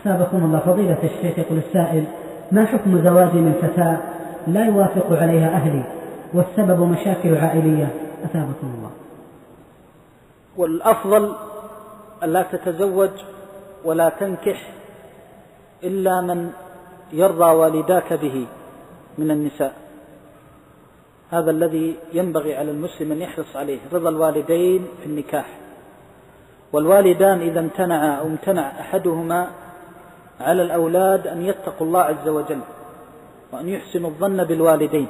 أثابكم الله فضيلة الشيخ. يقول السائل: ما حكم زواجي من فتاة لا يوافق عليها أهلي والسبب مشاكل عائلية؟ أثابكم الله. والأفضل ألا تتزوج ولا تنكح إلا من يرضى والداك به من النساء. هذا الذي ينبغي على المسلم أن يحرص عليه، رضا الوالدين في النكاح. والوالدان إذا امتنعا أو امتنع أحدهما على الأولاد أن يتقوا الله عز وجل وأن يحسنوا الظن بالوالدين.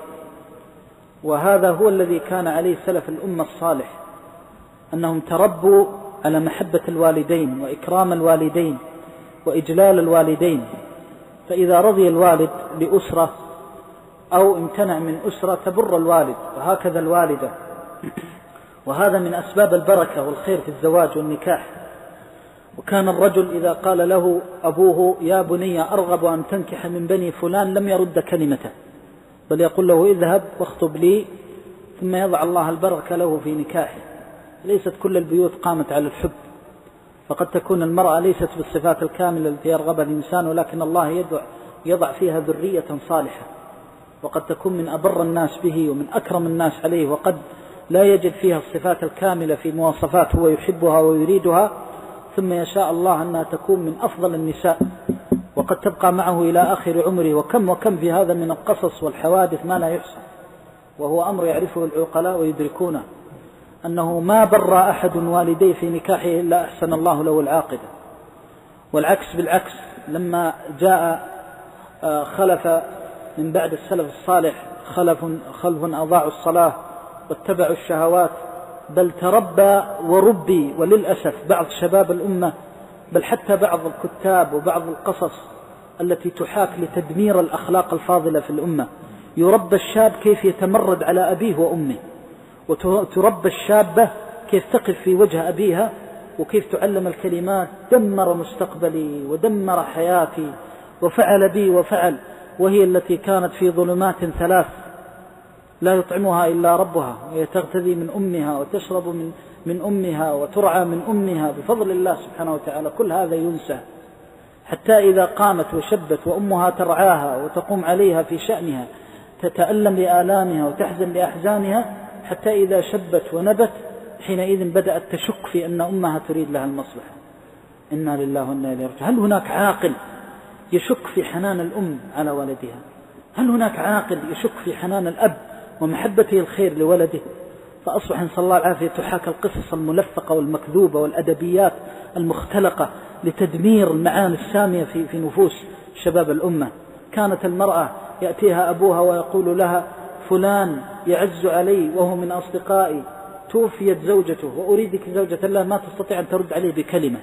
وهذا هو الذي كان عليه سلف الأمة الصالح، أنهم تربوا على محبة الوالدين وإكرام الوالدين وإجلال الوالدين. فإذا رضي الوالد لأسرة أو امتنع من أسرة تبر الوالد، وهكذا الوالدة. وهذا من أسباب البركة والخير في الزواج والنكاح. وكان الرجل إذا قال له أبوه: يا بني أرغب أن تنكح من بني فلان، لم يرد كلمته، بل يقول له: اذهب واخطب لي، ثم يضع الله البركة له في نكاحه. ليست كل البيوت قامت على الحب، فقد تكون المرأة ليست بالصفات الكاملة التي يرغبها الإنسان، ولكن الله يضع فيها ذرية صالحة، وقد تكون من أبر الناس به ومن أكرم الناس عليه، وقد لا يجد فيها الصفات الكاملة في مواصفات هو يحبها ويريدها، ثم يشاء الله أنها تكون من أفضل النساء، وقد تبقى معه إلى آخر عمره. وكم في هذا من القصص والحوادث ما لا يحصى، وهو أمر يعرفه العقلاء ويدركونه، أنه ما بر أحد والديه في نكاحه إلا أحسن الله له العاقبة. والعكس بالعكس، لما جاء خلف من بعد السلف الصالح خلف أضاعوا الصلاة واتبعوا الشهوات، بل تربى وربي. وللأسف بعض شباب الأمة، بل حتى بعض الكتاب وبعض القصص التي تحاك لتدمير الأخلاق الفاضلة في الأمة، يربى الشاب كيف يتمرد على أبيه وأمه، وتربى الشابة كيف تقف في وجه أبيها وكيف تعلم الكلمات: دمر مستقبلي ودمر حياتي وفعل بي وفعل، وهي التي كانت في ظلمات ثلاث لا يطعمها إلا ربها، وهي تغتذي من أمها وتشرب من أمها وترعى من أمها بفضل الله سبحانه وتعالى. كل هذا ينسى، حتى إذا قامت وشبت وأمها ترعاها وتقوم عليها في شأنها، تتألم لآلامها وتحزن لأحزانها، حتى إذا شبت ونبت حينئذ بدأت تشك في أن أمها تريد لها المصلحة. إنا لله وإنا إليه راجعون. هل هناك عاقل يشك في حنان الأم على ولدها؟ هل هناك عاقل يشك في حنان الأب ومحبته الخير لولده؟ فأصبح نسأل الله العافية تحاكى القصص الملفقة والمكذوبة والأدبيات المختلقة لتدمير المعاني السامية في نفوس شباب الأمة. كانت المرأة يأتيها أبوها ويقول لها: فلان يعز علي وهو من أصدقائي، توفيت زوجته وأريدك زوجة له، ما تستطيع أن ترد عليه بكلمة،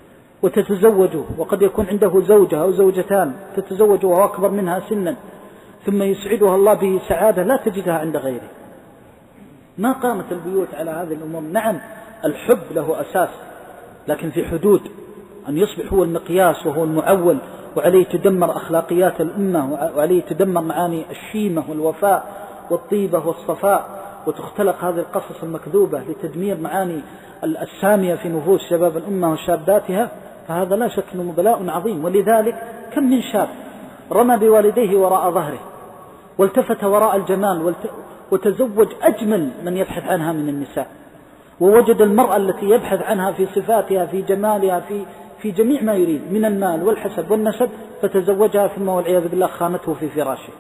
وتتزوجه، وقد يكون عنده زوجة أو زوجتان، تتزوج وهو أكبر منها سنا، ثم يسعدها الله به سعادة لا تجدها عند غيره. ما قامت البيوت على هذه الأمور. نعم الحب له أساس، لكن في حدود، أن يصبح هو المقياس وهو المعول، وعليه تدمر أخلاقيات الأمة، وعليه تدمر معاني الشيمة والوفاء والطيبة والصفاء، وتختلق هذه القصص المكذوبة لتدمير معاني السامية في نفوس شباب الأمة وشاباتها. فهذا لا شك أنه بلاء عظيم. ولذلك كم من شاب رمى بوالديه وراء ظهره والتفت وراء الجمال وتزوج أجمل من يبحث عنها من النساء، ووجد المرأة التي يبحث عنها في صفاتها في جمالها في جميع ما يريد من المال والحسب والنسب، فتزوجها ثم والعياذ بالله خانته في فراشه.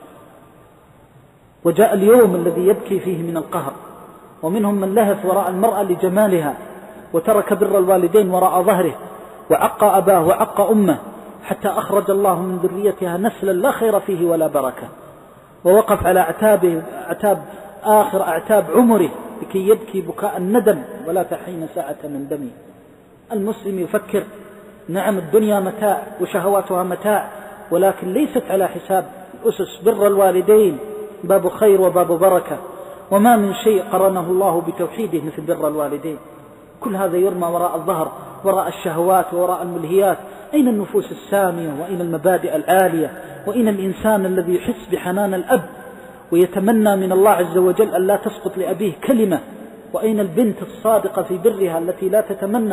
وجاء اليوم الذي يبكي فيه من القهر. ومنهم من لهث وراء المرأة لجمالها وترك بر الوالدين وراء ظهره، وعق أباه وعق أمه، حتى أخرج الله من ذريتها نسلا لا خير فيه ولا بركة، ووقف على أعتاب آخر أعتاب عمره لكي يبكي بكاء الندم ولا تحين ساعة من دمه. المسلم يفكر: نعم الدنيا متاع وشهواتها متاع، ولكن ليست على حساب أسس بر الوالدين، باب خير وباب بركة. وما من شيء قرنه الله بتوحيده مثل بر الوالدين. كل هذا يرمى وراء الظهر، وراء الشهوات وراء الملهيات. أين النفوس السامية؟ وأين المبادئ العالية؟ وأين الإنسان الذي يحس بحنان الأب ويتمنى من الله عز وجل أن لا تسقط لأبيه كلمة؟ وأين البنت الصادقة في برها التي لا تتمنى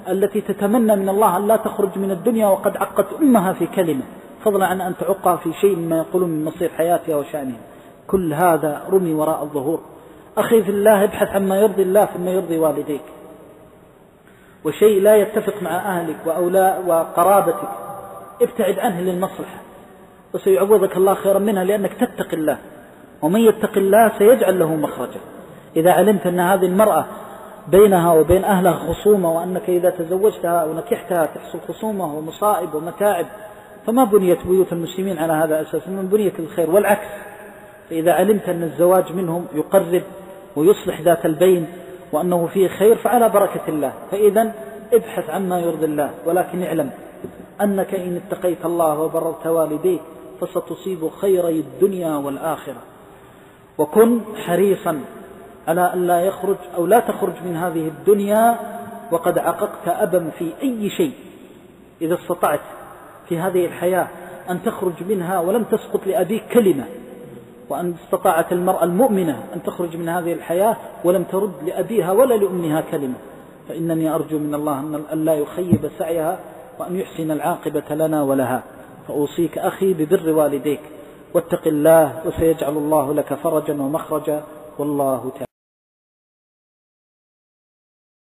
التي تتمنى من الله أن لا تخرج من الدنيا وقد عقت أمها في كلمة، فضلا عن أن تعقها في شيء مما يقولون من مصير حياتها وشأنها. كل هذا رمي وراء الظهور. أخي في الله، ابحث عما يرضي الله ثم يرضي والديك، وشيء لا يتفق مع أهلك وقرابتك ابتعد عنه للمصلحة، وسيعوضك الله خيرا منها، لأنك تتقي الله، ومن يتق الله سيجعل له مخرجا. إذا علمت أن هذه المرأة بينها وبين أهلها خصومة، وأنك إذا تزوجتها أو نكحتها تحصل خصومة ومصائب ومتاعب، فما بنيت بيوت المسلمين على هذا الأساس، من بنيت الخير والعكس. فإذا علمت أن الزواج منهم يقرب ويصلح ذات البين وأنه فيه خير فعلى بركة الله. فإذا ابحث عما يرضي الله، ولكن اعلم أنك إن اتقيت الله وبررت والديك فستصيب خيري الدنيا والآخرة. وكن حريصا على أن لا يخرج أو لا تخرج من هذه الدنيا وقد عققت أبا في أي شيء. إذا استطعت في هذه الحياة أن تخرج منها ولم تسقط لأبيك كلمة، وأن استطاعت المرأة المؤمنة أن تخرج من هذه الحياة ولم ترد لأبيها ولا لأمها كلمة، فإنني أرجو من الله أن لا يخيب سعيها وأن يحسن العاقبة لنا ولها. فأوصيك أخي ببر والديك، واتق الله وسيجعل الله لك فرجا ومخرجا، والله تعالى.